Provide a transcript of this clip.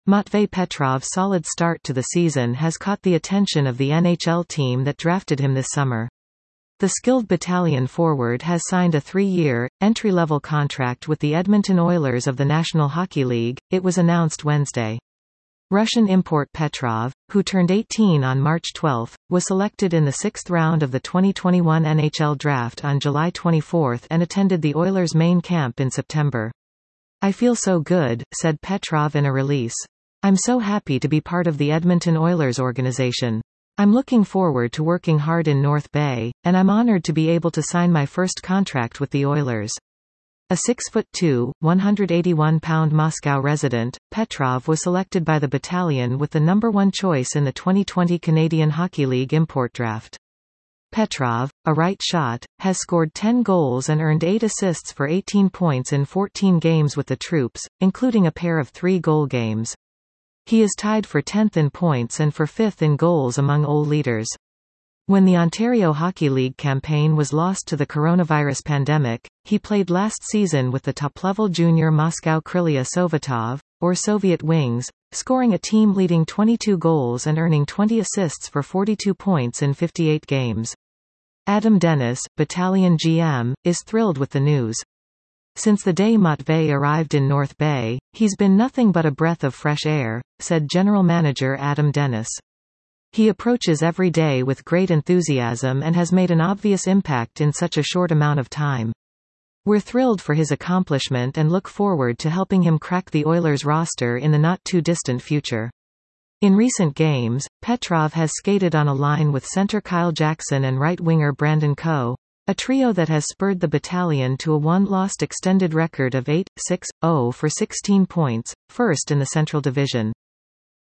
Matvei Petrov's solid start to the season has caught the attention of the NHL team that drafted him this summer. The skilled battalion forward has signed a 3-year, entry-level contract with the Edmonton Oilers of the National Hockey League, it was announced Wednesday. Russian import Petrov, who turned 18 on March 12, was selected in the 6th round of the 2021 NHL draft on July 24 and attended the Oilers' main camp in September. "I feel so good," said Petrov in a release. "I'm so happy to be part of the Edmonton Oilers organization. I'm looking forward to working hard in North Bay, and I'm honored to be able to sign my first contract with the Oilers." A 6'2", 181-pound Moscow resident, Petrov was selected by the battalion with the number 1 choice in the 2020 Canadian Hockey League import draft. Petrov, a right shot, has scored 10 goals and earned 8 assists for 18 points in 14 games with the troops, including a pair of 3-goal games. He is tied for 10th in points and for 5th in goals among OL leaders. When the Ontario Hockey League campaign was lost to the coronavirus pandemic, he played last season with the top-level junior Moscow Krylia Sovetov, or Soviet Wings, scoring a team-leading 22 goals and earning 20 assists for 42 points in 58 games. Adam Dennis, battalion GM, is thrilled with the news. "Since the day Matvei arrived in North Bay, he's been nothing but a breath of fresh air," said General Manager Adam Dennis. "He approaches every day with great enthusiasm and has made an obvious impact in such a short amount of time. We're thrilled for his accomplishment and look forward to helping him crack the Oilers roster in the not-too-distant future." In recent games, Petrov has skated on a line with center Kyle Jackson and right winger Brandon Coe, a trio that has spurred the battalion to a 1-lost extended record of 8-6-0 for 16 points, first in the Central Division.